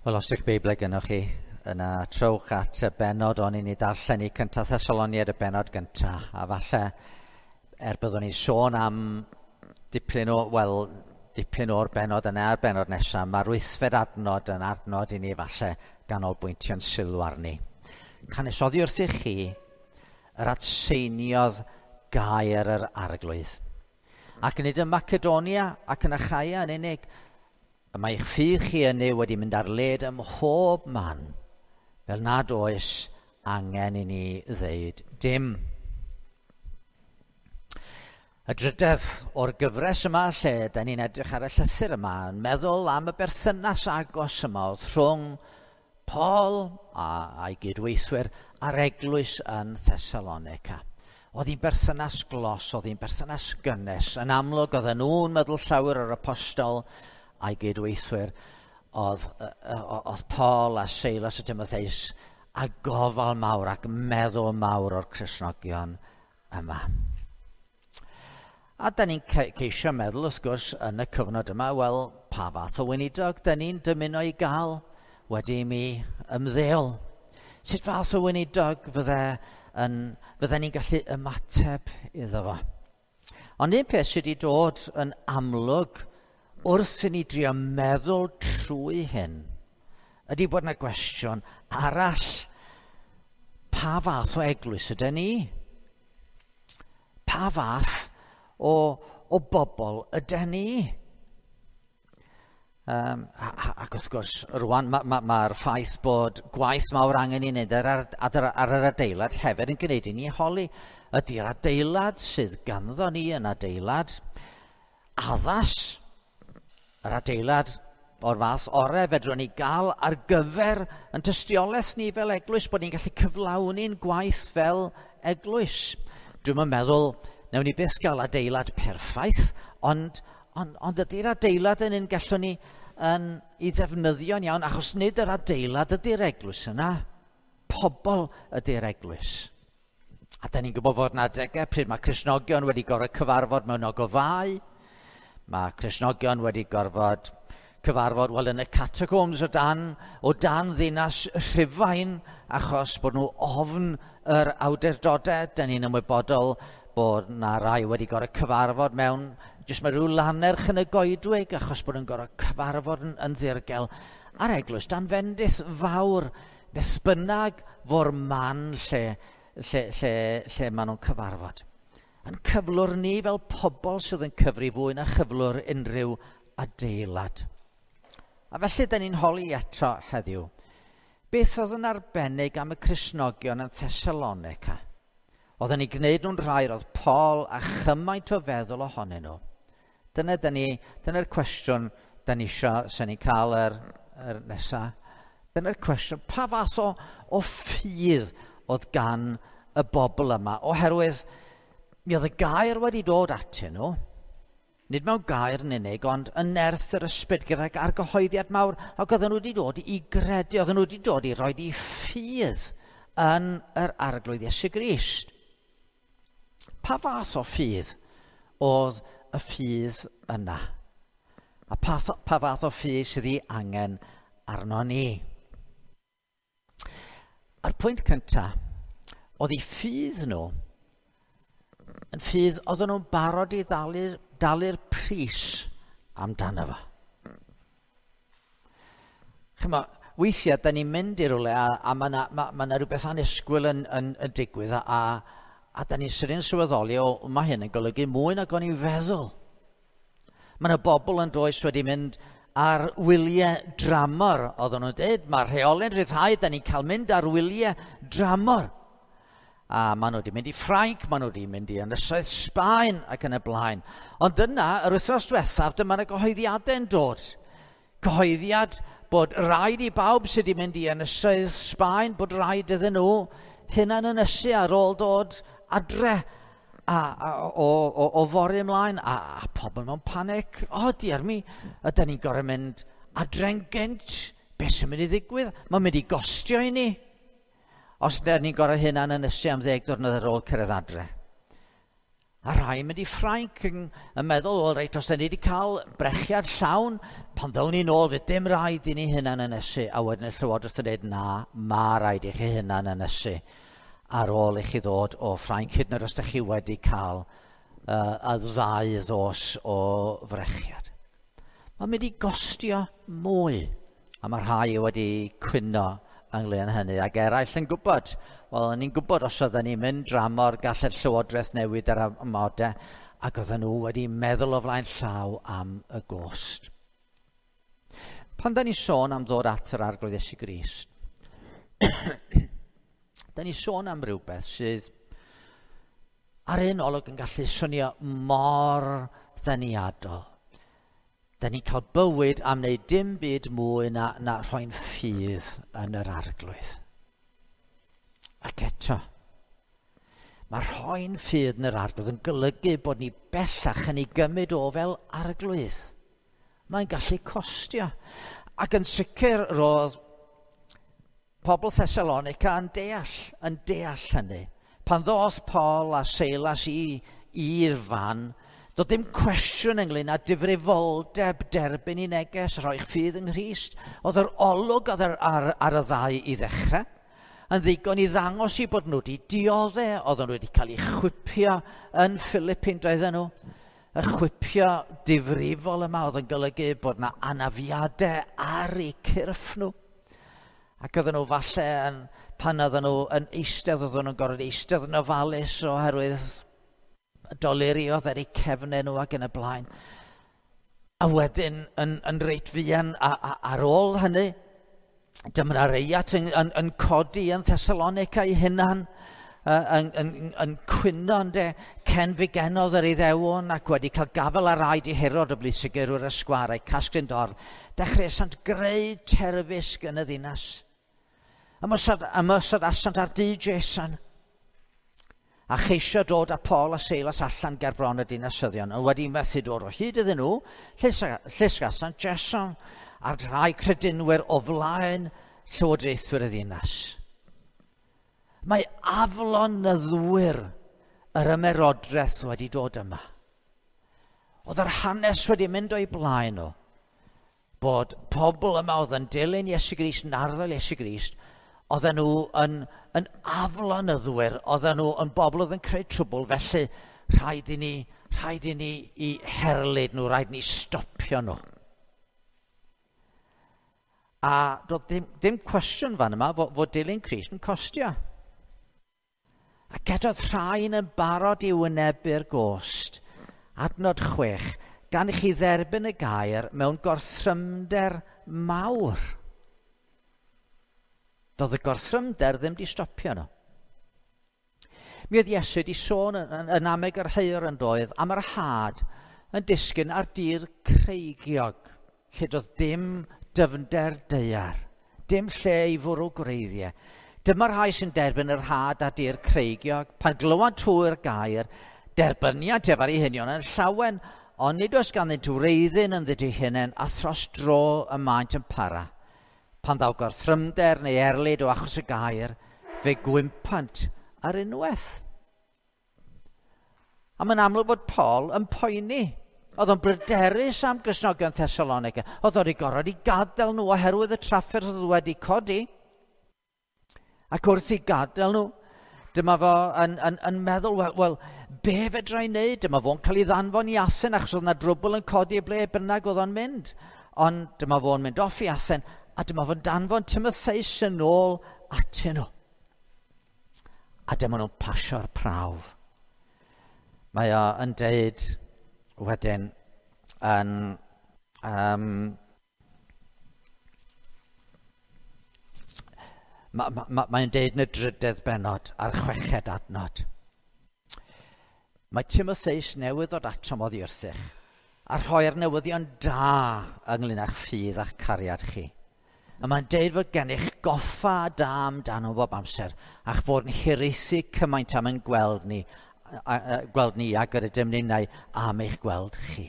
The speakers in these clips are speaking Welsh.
Wel, os ydych Beiblau gynnwch chi, yna trowch at y benod o'n i'n ei darllen i cyntaf Thessaloniad y benod gyntaf. A falle, byddwn ni'n sôn am dipyn o'r benod yna a'r benod nesaf, mae'r wythfed adnod yn adnod i ni falle ganolbwyntio'n sylw arni. Canesoddi wrth i chi yr atseiniodd gair yr arglwydd. Ac nid ym Macedonia ac yn Achaia yn unig, mae eich ffydd chi yna wedi mynd ar led ym mhob man, fel nad oes angen i ni ddeud dim. Y drydydd o'r gyfres yma lle dyn ni'n edrych ar y llythyr yma yn meddwl am y berthynas agos yma oedd rhwng Paul a'i gydweithwyr a'r eglwys yn Thessalonica. Oedd hi'n berthynas glos, oedd hi'n berthynas gynnes. Yn amlwg oedd nhw'n meddwl llawer yr apostol a'i gydweithwyr, oedd Paul a Silas a Timotheus a gofal mawr ac meddwl mawr o'r Cristnogion yma. A da ni'n ceisio meddwl, wrth gwrs, yn y cyfnod yma, wel, pa fath o weinidog da ni'n dymuno i gael wedi mi ymddeol. Sut fath o weinidog fydden ni'n gallu ymateb iddo fo? Ond un peth sydd wedi dod yn amlwg wrth i ni drio meddwl trwy hyn, ydy bod yna gwestiwn arall, pa fath o eglwys ydyn ni? Pa fath o bobl ydyn ni? Ac wrth gwrs, rwan mae'r ffaith bod gwaith mawr angen i wneud ar yr adeilad hefyd yn gwneud i ni holi. Ydy'r adeilad sydd ganddo ni yn adeilad addas, yr adeilad o'r fath orau fedrwn ni gael ar gyfer yn tystiolaeth ni fel eglwys, bod ni'n gallu cyflawni'n gwaith fel eglwys. Dwi'n meddwl, newn ni byth gael adeilad perffaith, ond ydy'r adeilad yn un gallwn ni i ddefnyddio'n iawn, achos nid yr adeilad ydy'r eglwys yna, pobl ydy'r eglwys. A da ni'n gwybod fod yna adegau pryd mae Cristnogion wedi gorfod cyfarfod mewn ogofau. Mae Cristnogion wedi gorfod cyfarfod yn y catacombs o dan ddinas Rhufain, achos bod nhw ofn yr awdurdodau. Da ni'n ymwybodol bod yna rai wedi gorfod cyfarfod mewn rhyw lanerch yn y goedwig, achos bod nhw'n gorfod cyfarfod yn ddirgel. A'r eglwys dan fendith fawr, beth bynnag fo'r man lle maen nhw'n cyfarfod. Yn cyflwr ni fel pobl sydd yn cyfri fwy na chyflwr unrhyw adeilad. A felly, da ni'n holi eto heddiw. Beth oedd yn arbennig am y Cristnogion yn Thessalonica? Oedden ni gwneud nhw'n rhai, oedd Paul a chymaint o feddwl ohonyn nhw. Dyna'r cwestiwn da ni eisiau, sy'n ni'n cael yr nesaf. Dyna'r cwestiwn, pa fath o ffydd oedd gan y bobl yma, oherwydd mi oedd y gair wedi dod atyn nhw, nid mewn gair yn unig, ond yn nerth yr ysbryd gydag argyhoeddiad mawr, ac oedden nhw wedi dod i gredu, oedden nhw wedi dod i roi i ffydd yn yr arglwydd Iesu Grist. Pa fath o ffydd oedd y ffydd yna? A pa fath o ffydd sydd ei angen arno ni? A'r pwynt cyntaf, oedd ei ffydd nhw yn ffydd oedden nhw'n barod i dalu'r pris amdano fo. Weithiau, da ni'n mynd i'r rwle a mae yna rhywbeth anusgwyl yn digwydd a da ni'n sy'n sylweddoli mae hyn yn golygu mwy nag o'n i'n feddwl. Mae yna bobl yn does wedi mynd ar wyliau dramor. Oedden nhw'n dweud, mae'r rheoli'n rhyddhau, da ni'n cael mynd ar wyliau dramor. A maen nhw wedi mynd i Ffrainc, maen nhw wedi mynd i Ynysoedd Sbaen ac yn y blaen. Ond dyna, yr wythnos diwethaf, dyma yna gyhoeddiadau'n dod. Gyhoeddiad bod rhaid i bawb sydd wedi mynd i Ynysoedd Sbaen, bod rhaid iddyn nhw hunan ynysu ar ôl dod adre o fori ymlaen. A pobl mewn panic, diar mi, ydyn ni'n gorfod mynd adre'n gynt. Beth sy'n mynd i ddigwydd? Mae'n mynd i gostio i ni. Os ni'n gorfod hunan ynysu am 10 diwrnod ar ôl cyrraedd adre. A rhai mynd i Ffrainc yn meddwl, wel reit, os da ni wedi cael brechiad llawn, pan ddawn ni nôl, fydd dim rhaid i ni hynna'n ynysu. A wedyn y llywodraeth yn dweud, na, mae rhaid i chi hynna'n ynysu ar ôl i chi ddod o Ffrainc, hyd yn oed os da chi wedi cael y 2 ddos o frechiad. Mae'n mynd i gostio mwy, a mae rhai wedi cwyno ynglyn hynny, ac eraill yn gwybod. Wel, ni'n gwybod os oedden ni'n mynd dramor gallai'r llywodraeth newid ar amodau, ac oedden nhw wedi meddwl o flaen llaw am y gost. Pan da ni'n sôn am ddod at yr arglwydd Iesu Grist, da ni'n sôn am rhywbeth sydd ar un olwg yn gallu swnio mor ddeniadol. Da ni'n cael bywyd am wneud dim byd mwy na rhoi'n ffydd yn yr arglwydd. Ac eto, mae rhoi'n ffydd yn yr arglwydd yn golygu bod ni bellach yn ei gymryd o fel arglwydd. Mae'n gallu costio. Ac yn sicr roedd pobl Thessalonica yn deall hynny. Pan ddoth Paul a Silas i'r fan, doedd dim cwestiwn ynglyn â difrifoldeb derbyn I neges, rhoi'ch ffydd yng Nghrist. Oedd yr olwg ar y 2 I ddechrau, yn ddigon I ddangos I bod nhw wedi dioddau, oedden nhw wedi cael eu chwipio yn Philippine, doedden nhw. Y chwipio difrifol yma oedd yn golygu bod yna anafiadau ar eu cyrff nhw. Ac oedden nhw falle, pan oedden nhw yn eistedd, oedden nhw'n gorfod eistedd yn ofalus oherwydd doluriodd ar eu cefnau nhw ac yn y blaen. A wedyn yn reit fuan ar ôl hynny, dyma reiat yn codi yn Thessalonica I hunan, yn cwyno cen figenodd yr Iddewon ac wedi cael gafel ar raid I Herod o blisygyrwyr y sgwar a'i casglu'n dorf. Dechreuasant greu terfysg yn y ddinas. Ymysod asant ar dydd Jason. A cheisio dod â Paul a Silas allan ger bron y dinasyddion, a wedi methu dod o hyd iddyn nhw, llusgasant Jason a'r rhai credinwyr o flaen llywodraethwyr y ddinas. Mae aflonyddwyr yr ymerodraeth wedi dod yma. Oedd yr hanes wedi mynd o'i blaen nhw, bod pobl yma oedd yn dilyn Iesu Grist, yn arddel Iesu Grist, oedden nhw yn aflonyddwyr, oedden nhw yn bobl oedd yn creu trwbl, felly rhaid I ni I herlyd nhw, rhaid ni stopio nhw. A doedd dim cwestiwn fan yma fod dilyn Crist yn costio. Ac edoedd rhain yn barod I wynebu'r gost. Adnod 6, gan I chi dderbyn y gair mewn gorthrymder mawr. Doedd y gorthrymder ddim di stopio nhw. Mi oedd Iesu di sôn yn ameg yr heir yn doedd am yr had yn disgyn ar dir creigiog, lle doedd dim dyfnder deiar, dim lle I fwrw gwreiddiau. Dyma'r rhai sy'n derbyn yr had a dir creigiog, pan glywed trwy'r gair, derbyniad efo'r ei hynion yn llawen, ond nid oes ganddyn wreiddyn yn ddyd ei hunain a thros dro y maent yn para. Pan ddaw gorthrymder neu erlyd o achos y gair, fe gwympant ar unwaith. A mae'n amlwg bod Paul yn poeni. Oedd o'n bryderus am Gristnogion Thessalonica. Oedd o'n gorfod I gadael nhw oherwydd y trafferth oedd wedi codi. Ac wrth I gadael nhw, dyma fo yn meddwl, wel, be fedra I wneud? Dyma fo'n cael I ddanfon I Athen achos oedd yna drwbl yn codi ble bynnag oedd o'n mynd. Ond dyma fo'n mynd off I Athen a dyma fo'n danfon Timotheus yn ôl atyn nhw. A dyma nhw'n pasio'r prawf. Mae o yn deud wedyn mae'n deud yn y 3 bennod a'r 6 adnod. Mae Timotheus newydd ddod atom oddi wrthych a rhoi'r newyddion da ynglyn â'ch ffydd a'ch cariad chi. A mae'n deud fod gennych goffa da amdano bob amser a'ch bod yn hiraethu cymaint am yn gweld ni a gyda dymnynau am eich gweld chi.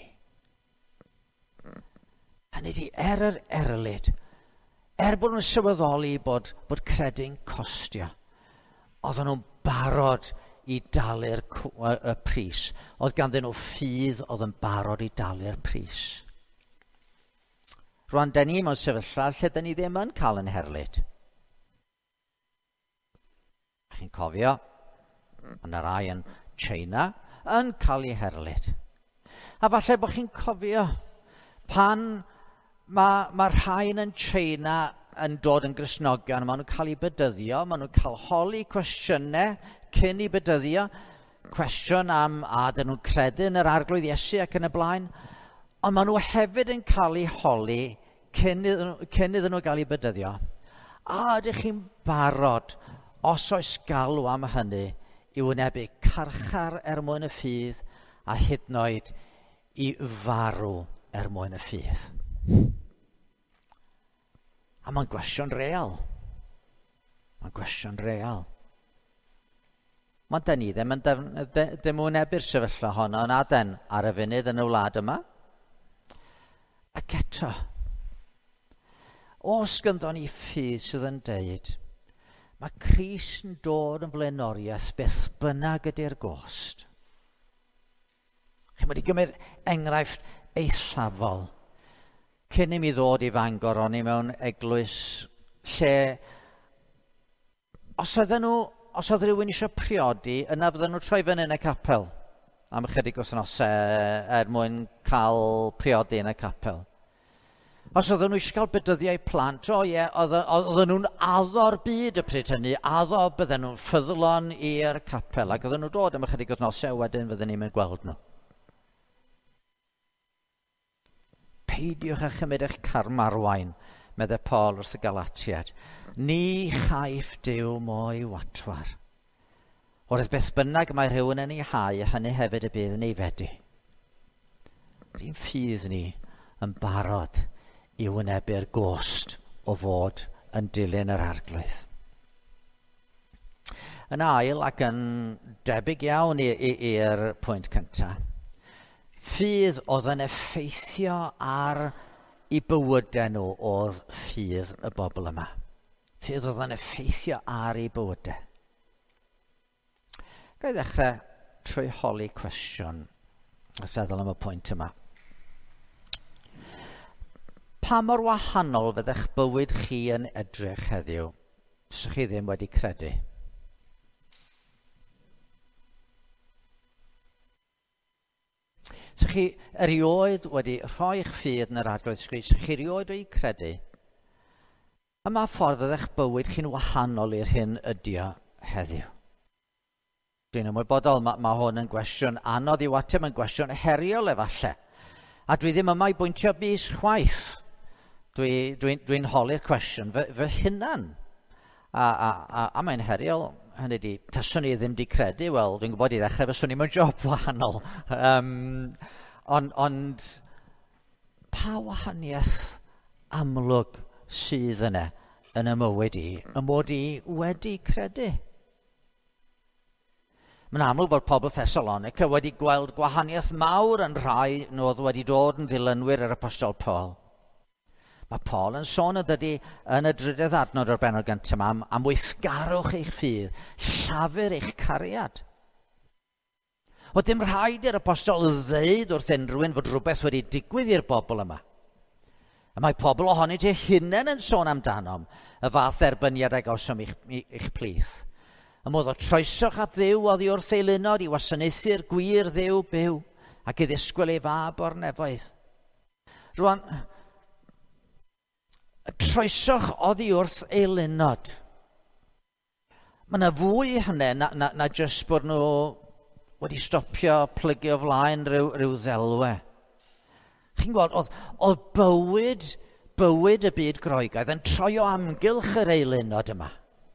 Hynny di yr erlyd, bod nhw'n sylweddoli bod credu'n costio, oedden nhw'n barod i dalu'r pris. Oedd ganddyn nhw ffydd oedd yn barod i dalu'r pris. Rwan, da ni mewn sefyllfa lle da ni ddim yn cael yn herlyd. Chi'n cofio, yn y rai yn China, yn cael ei herlyd. A falle bod chi'n cofio pan mae rhain yn China yn dod yn Gristnogion, maen nhw'n cael ei bedyddio, maen nhw'n cael holi cwestiynau cyn ei bedyddio, cwestiwn am a dyn nhw'n credu yn yr arglwydd Iesu ac yn y blaen, ond maen nhw hefyd yn cael ei holi cyn iddyn nhw gael ei bedyddio. A ydych chi'n barod, os oes galw am hynny, i wynebu carchar mwyn y ffydd a hyd yn oed i farw mwyn y ffydd. A mae'n gwestiwn real. Mae'n gwestiwn real. Mae'n da ni ddim yn wynebu'r sefyllfa honno yn aden ar y funud yn y wlad yma. Ac eto, os gynddon ni ffydd sydd yn deud, mae Crist yn dod yn blaenoriaeth beth bynnag ydy'r gost. Chi'n wedi gymryd enghraifft eithafol. Cyn i mi ddod i Fangor, o'n i mewn eglwys lle os oedd rhywun eisiau priodi, yna fydden nhw troi fyny yn y capel am ychydig wythnosau mwyn cael priodi yn y capel. Os oedden nhw eisiau cael bedyddiau plant, oedden nhw'n addo'r byd y pryd hynny, addo bydden nhw'n ffyddlon i'r capel, ac oedden nhw'n dod am ychydig wythnosau, wedyn fydden ni'n mynd gweld nhw. Peidiwch a chymryd eich carmarwain, meddai Paul wrth y Galatiad. Ni chaiff Duw mwy watwar. O'r beth bynnag mae rhywun yn ei hau, hynny hefyd y bydd yn ei fedi. Rydyn ffydd ni yn barod i wynebu'r gost o fod yn dilyn yr arglwydd. Yn ail ac yn debyg iawn i'r pwynt cyntaf, ffydd oedd yn effeithio ar eu bywydau nhw oedd ffydd y bobl yma. Ffydd oedd yn effeithio ar eu bywydau. Ga i ddechrau trwy holi cwestiwn os feddwl am y pwynt yma. Pa mor wahanol fydda'ch bywyd chi yn edrych heddiw os chi ddim wedi credu? So chi erioed wedi rhoi eich ffydd yn yr arglwydd Crist, chi erioed wedi credu, a mae ffordd fydd eich bywyd chi'n wahanol i'r hyn ydio heddiw. Dwi'n ymwybodol, mae hwn yn gwestiwn anodd i wateb, yn gwestiwn heriol efallai. A dwi ddim yma i bwyntio bys chwaith. Dwi'n holi'r cwestiwn fy hunan. A mae'n heriol, hynny di, taswn i ddim di credu, wel, dwi'n gwybod i ddechrau fyswn i mewn job wahanol. Ond pa wahaniaeth amlwg sydd yna yn y mywyd i, yn mod i wedi credu? Mae'n amlwg bod pobl Thessalonica wedi gweld gwahaniaeth mawr yn rhai oedd wedi dod yn ddilynwyr yr apostol Paul. Mae Paul yn sôn ydy yn y drydydd adnod o'r bennod gyntaf yma am weithgarwch eich ffydd, llafur eich cariad. O dim rhaid i'r apostol ddeud wrth unrhywun fod rhywbeth wedi digwydd i'r bobl yma. A mae pobl ohonynt eu hunain yn sôn amdanom y fath dderbyniad a gawsom i'ch plith. Y modd o troesoch at Dduw oddi wrth ei lunod i wasanaethu'r gwir Dduw byw ac i ddisgwyl ei fab o'r nefoedd. Rwan, y troesoch oddi wrth ei lunod. Mae yna fwy hynny na jyst bod nhw wedi stopio plygio flaen rhyw ddelwe. Chi'n gweld, oedd bywyd y byd Groegaidd yn troi o amgylch yr eilunod yma.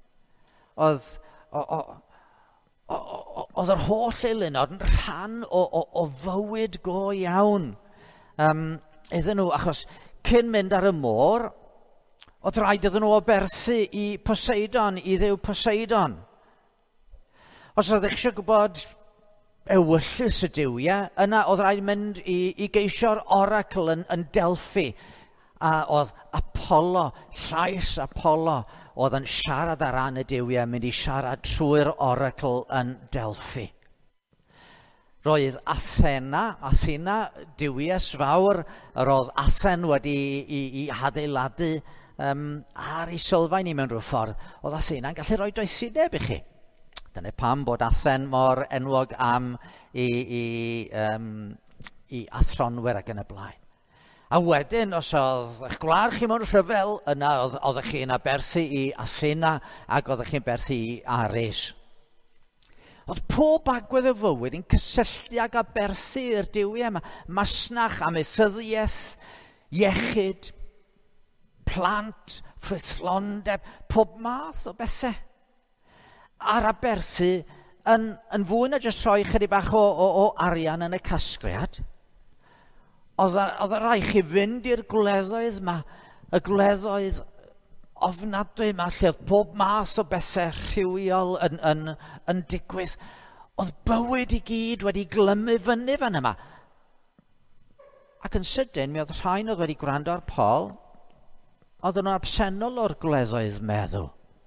Oedd yr holl eilunod yn rhan o fywyd go iawn iddyn nhw, achos cyn mynd ar y môr, oedd rhaid iddyn nhw oberthu i Poseidon, i dduw Poseidon. Os oedd eich eisiau gwybod ewyllus y diwiau, yna oedd rhaid mynd i geisio'r oracle yn Delphi, a oedd Apollo, llais Apollo, oedd yn siarad ar ran y Duwiau, mynd i siarad trwy'r oracle yn Delphi. Roedd Athena, diwyas fawr, yr oedd Athen wedi i adeiladu ar ei sylfaen ni mewn rhyw ffordd. Oedd Athena'n gallu rhoi doesideb i chi. Dyna pam bod Athen mor enwog am i athronwyr ac yn y blaen. A wedyn, os oedd eich gwlad chi mewn rhyfel, yna oeddech chi'n aberthu i Athena ac oeddech chi'n berthu i Ares. Oedd pob agwedd y fywyd yn cysylltu ag aberthu i'r Duwiau yma. Masnach, amaethyddiaeth, iechyd, plant, ffrwythlondeb, pob math o bethau. A'r aberthu yn fwy na jyst rhoi chydig bach o arian yn y casgliad. Oedd y rai chi fynd i'r gwleddoedd yma, y gwleddoedd ofnadwy yma, lle oedd pob math o bethau rhywiol yn digwydd. Oedd bywyd i gyd wedi glymu fyny fan yma. Ac yn sydyn, mi oedd rhain oedd wedi gwrando ar Paul, oedd nhw'n absennol o'r gwleddoedd meddwl.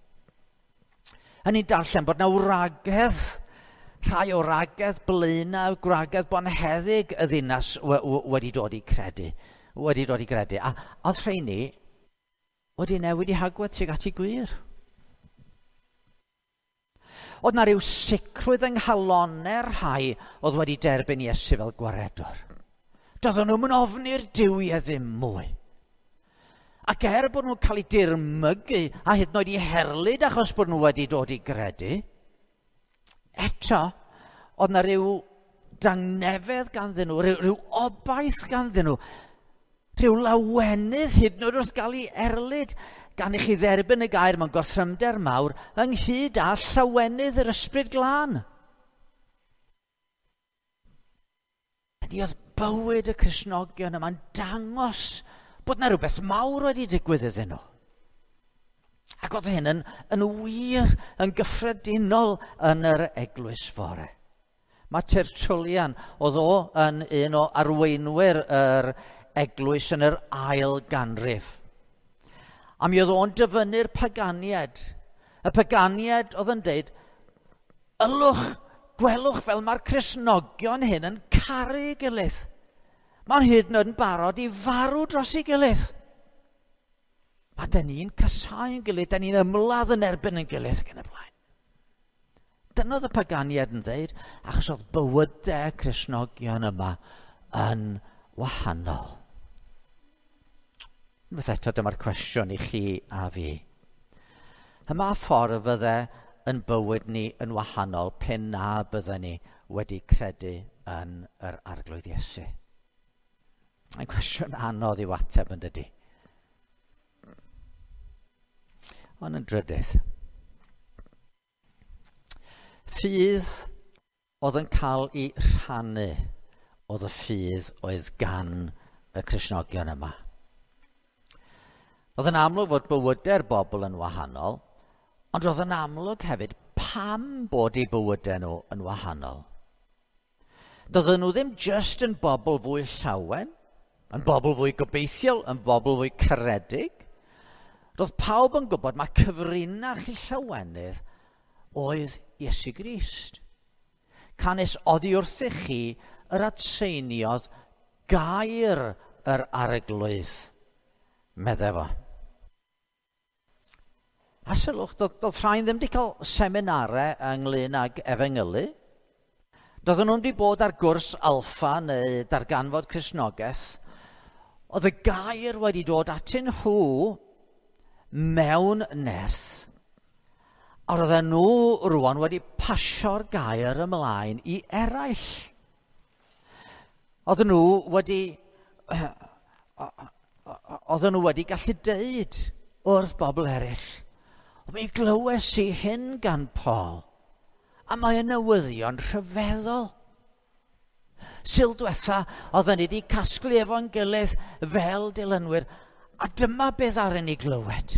A ni'n darllen bod na wragedd, rhai o wragedd blaenau, wragedd bonheddig y ddinas wedi dod i credu. A oedd rheini wedi newid i hagwedd tuag at ei gwir. Oedd na ryw sicrwydd yng nghalonau'r rhai oedd wedi derbyn Iesu fel gwaredwr. Doedden nhw'n ofni'r Duwiau ddim mwy. Ac bod nhw'n cael eu dirmygu a hyd yn oed i herlyd achos bod nhw wedi dod i gredu, eto, oedd na ryw dangnefedd ganddyn nhw, ryw obaith ganddyn nhw, ryw lawenydd hyd yn oed wrth gael ei erlyd gan i chi dderbyn y gair mewn gorthrymder mawr ynghyd â llawenydd yr ysbryd glân. Ydy oedd bywyd y Cristnogion yma'n dangos bod na rhywbeth mawr wedi digwydd iddyn nhw. Ac oedd hyn yn wir, yn gyffredinol yn yr eglwys fore. Mae Tertullian, oedd yn un o arweinwyr yr eglwys yn yr ail ganrif. A mi oedd o'n dyfynnu'r paganiad. Y paganiad oedd yn deud, gwelwch fel mae'r Cristnogion hyn yn caru gilydd. Mae'n hyd yn oed yn barod i farw dros ei gilydd. A da ni'n casau'n gilydd, da ni'n ymladd yn erbyn yn gilydd ac yn y blaen. Dyna oedd y paganiad yn dweud, achos oedd bywydau Cristnogion yma yn wahanol. Fydd eto dyma'r cwestiwn i chi a fi. Yma ffordd fydde yn bywyd ni yn wahanol pen na bydden ni wedi credu yn yr arglwydd Iesu. Mae'n cwestiwn anodd i'w ateb yn dydy. Ond yn drydydd. Ffydd oedd yn cael ei rhannu oedd y ffydd oedd gan y Cristnogion yma. Oedd yn amlwg fod bywydau'r bobl yn wahanol, ond roedd yn amlwg hefyd pam bod eu bywydau nhw yn wahanol. Doedden nhw ddim just yn bobl fwy llawen, yn bobl fwy gobeithiol, yn bobl fwy caredig. Roedd pawb yn gwybod mae cyfrinach i llawenydd oedd Iesu Grist. Canis oddi wrth i chi yr atseiniodd gair yr arglwydd, meddai fo. A sylwch, doedd rhain ddim wedi cael seminarau ynglyn ag efengylu. Doedden nhw'n wedi bod ar gwrs alffa neu darganfod Cristnogaeth. Oedd y gair wedi dod atyn nhw mewn nerth. A roedden nhw rwan wedi pasio'r gair ymlaen i eraill. Oedden nhw wedi gallu deud wrth bobl eraill, mi glywes i hyn gan Paul, a mae yn newyddion rhyfeddol. Sil diwetha, oedden ni wedi casglu efo'n gilydd fel dilynwyr, a dyma beth ar yn ei glywed.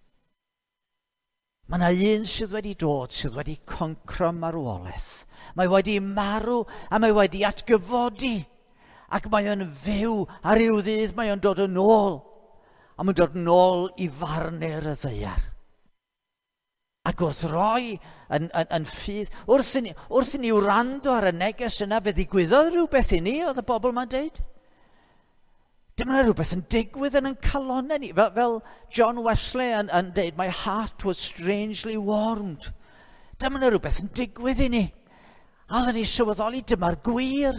Mae yna un sydd wedi dod, sydd wedi concro marwolaeth. Mae wedi marw a mae wedi atgyfodi. Ac mae yn fyw, a ryw ddydd mae yn dod yn ôl. A mae'n dod nôl i farnu'r y ddaear. Ac wrth roi yn ffydd, wrth i ni wrando ar y neges yna, fe ddigwyddodd rhywbeth i ni, oedd y bobl ma'n deud. Dyma rhywbeth yn digwydd yn calonnau ni. Fel John Wesley yn deud, my heart was strangely warmed. Dyma rhywbeth yn digwydd i ni. A oedden ni sylweddoli, dyma'r gwir.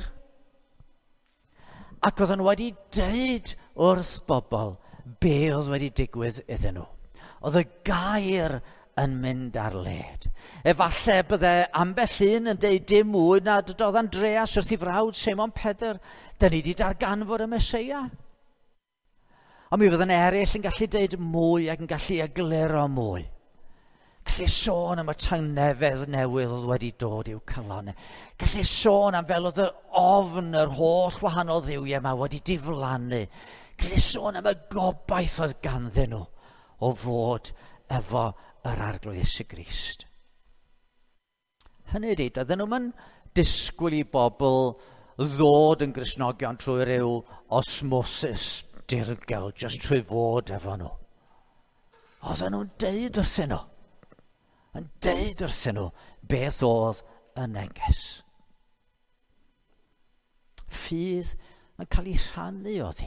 Ac oedden nhw wedi deud wrth bobl be oedd wedi digwydd iddyn nhw. Oedd y gair yn mynd ar led. Efallai bydde ambell un yn deud dim mwy na oedd Andreas wrth i frawd Simon Pedr. Da ni wedi darganfod y Meseia. A mi fydden eraill yn gallu deud mwy ac yn gallu egluro mwy. Gallu sôn am y tangnefedd newydd oedd wedi dod i'w calonnau. Gallu sôn am fel oedd y ofn yr holl wahanol dduwiau yma wedi diflannu. Gallu sôn am y gobaith oedd ganddyn nhw o fod efo yr arglwydd Iesu Grist. Hynny ydy, doedden nhw'n disgwyl i bobl ddod yn Gristnogion trwy ryw osmosis dirgel, jyst trwy fod efo nhw. Oedden nhw'n deud wrthyn nhw. Yn deud wrthyn nhw beth oedd y neges. Ffydd yn cael ei rhannu oddi.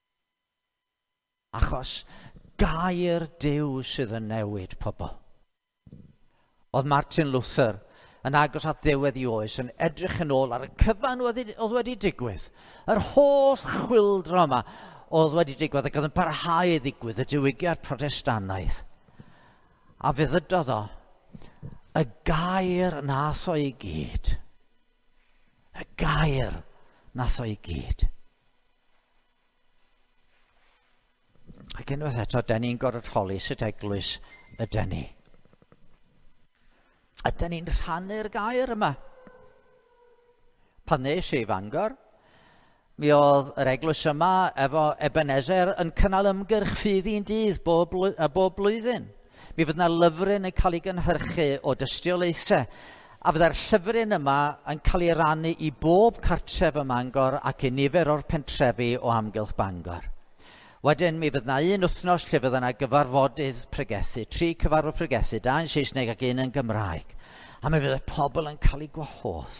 Achos gair Duw sydd yn newid pobl. Oedd Martin Luther yn agos at ddiwedd ei oes yn edrych yn ôl ar y cyfan oedd wedi digwydd. Yr holl chwyldro yma oedd wedi digwydd ac oedd yn parhau i ddigwydd y diwygiad Protestannaidd. A fe ddydodd o, y gair nath o i gyd. Y gair nath o i gyd. Ac unwaith eto, da ni'n gorfod holi sut eglwys ydyn ni. Ydyn ni'n rhannu'r gair yma. Pan nes i Fangor, mi oedd yr eglwys yma efo Ebenezer yn cynnal ymgyrch ffydd i'n dydd bob blwyddyn. Mi fydd yna lyfryn yn cael ei gynhyrchu o dystiolaethau, a fydda'r llyfryn yma yn cael ei rannu i bob cartref ym Mangor ac i nifer o'r pentrefi o amgylch Bangor. Wedyn, mi fydd yna un wythnos lle fydd yna gyfarfodydd pregethu, 3 cyfarfod pregethu, 2 yn Saesneg ac 1 yn Gymraeg. A mi fydd y pobl yn cael ei gwahodd.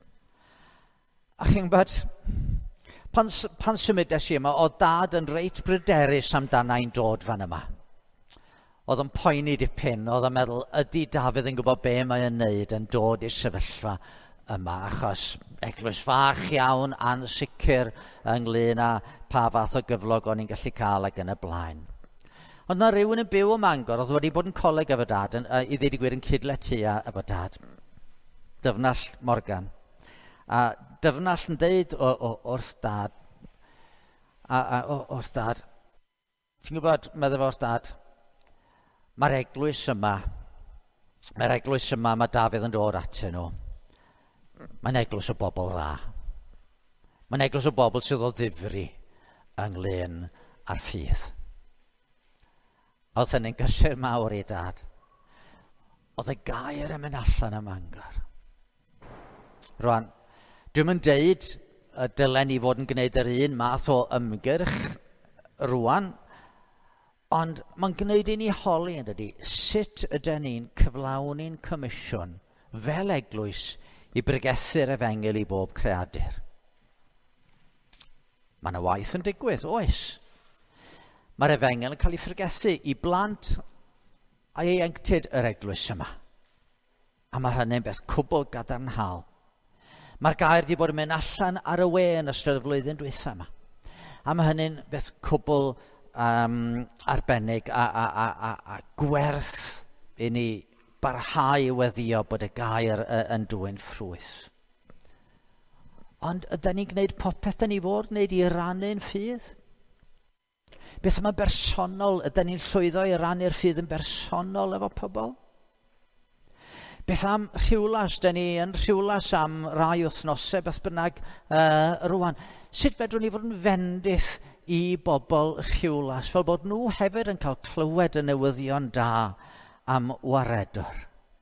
A chi'n bod, pan symudes i yma, oedd dad yn reit bryderus amdanau'n dod fan yma. Oedd yn poeni dipyn, oedd yn meddwl, ydy Dafydd yn gwybod be mae'n neud yn dod i'r sefyllfa yma, achos eglwys fach iawn, ansicr ynglyn â pa fath o gyflog o'n i'n gallu cael ac yn y blaen. Ond na rhywun yn byw o Mangor, oedd wedi bod yn coleg efo dad, i ddweud i gwir yn cydle tua efo dad. Dyfnall Morgan. A Dyfnall yn deud wrth dad, wrth dad, ti'n gwybod, meddwl wrth dad, mae'r eglwys yma, mae Dafydd yn dod atyn nhw. Mae'n eglwys o bobl dda. Mae'n eglwys o bobl sydd o ddifri ynglyn â'r ffydd. Oedd hynny'n gysur mawr i dad. Oedd y gair yn mynd allan y Mangor. Rwan, dwi'n mynd deud dylen ni fod yn gwneud yr un math o ymgyrch rwan, ond mae'n gwneud i ni holi yn dydi, sut ydyn ni'n cyflawni'n comisiwn fel eglwys i bregethu'r efengil i bob creadur. Mae yna waith yn digwydd, oes. Mae'r efengil yn cael ei phregethu i blant a ieuenctid yr eglwys yma. A mae hynny'n beth cwbl gadarnhaol. Mae'r gair wedi bod yn mynd allan ar y we yn ystod y flwyddyn dwytha yma. A mae hynny'n beth cwbl arbennig a gwerth i ni barhau i weddio bod y gair yn dwyn ffrwyth. Ond ydyn ni'n gwneud popeth da ni fod wneud i rannu'n ffydd? Beth yma bersonol, ydyn ni'n llwyddo i rannu'r ffydd yn bersonol efo pobl? Beth am rhywlas, da ni yn rhywlas am rai wythnosau, beth bynnag rwan. Sut fedrwn ni fod yn fendith i bobl rhywlas, fel bod nhw hefyd yn cael clywed y newyddion da am waredwr.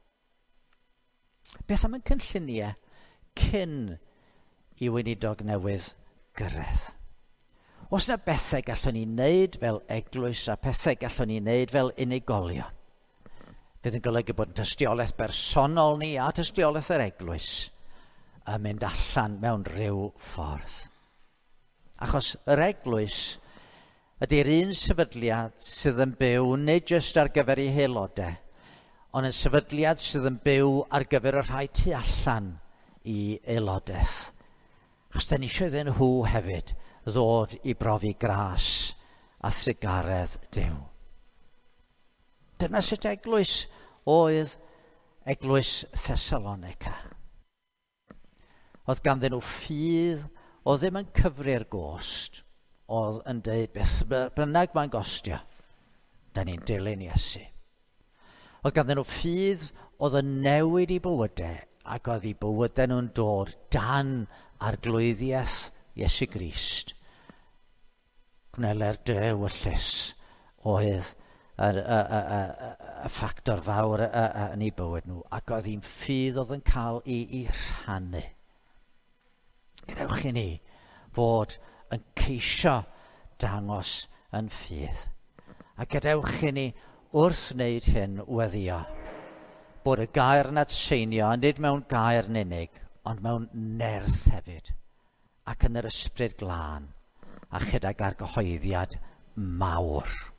Beth am y cynlluniau cyn i weinidog newydd gyrraedd? Oes yna bethau gallwn ni wneud fel eglwys a bethau gallwn ni wneud fel unigolion? Fydd yn golygu bod yn tystiolaeth bersonol ni a tystiolaeth yr eglwys yn mynd allan mewn rhyw ffordd. Achos yr eglwys ydy'r un sefydliad sydd yn byw nid jyst ar gyfer ei haelodau, ond yn sefydliad sydd yn byw ar gyfer y rhai tu allan i aelodaeth. Achos da ni eisiau iddyn nhw hefyd ddod i brofi gras a thrigaredd Duw. Dyna sut eglwys oedd eglwys Thessalonica. Oedd ganddyn nhw ffydd o ddim yn cyfri'r gost, oedd yn dweud beth bynnag mae'n gostio, da ni'n dilyn Iesu. Oedd ganddyn nhw ffydd oedd yn newid i bywydau, ac oedd i bywydau nhw'n dod dan arglwyddiaeth Iesu Grist. Gwnelau'r dywyllus oedd y ffactor fawr yn ei bywyd nhw, ac oedd hi'n ffydd oedd yn cael i rhannu. Gadewch i ni fod yn ceisio dangos yn ffydd. A gadewch i ni wrth wneud hyn weddio, bod y gair yn atseinio, nid mewn gair yn unig, ond mewn nerth hefyd, ac yn yr ysbryd glân, a chydag ar gyhoeddiad mawr.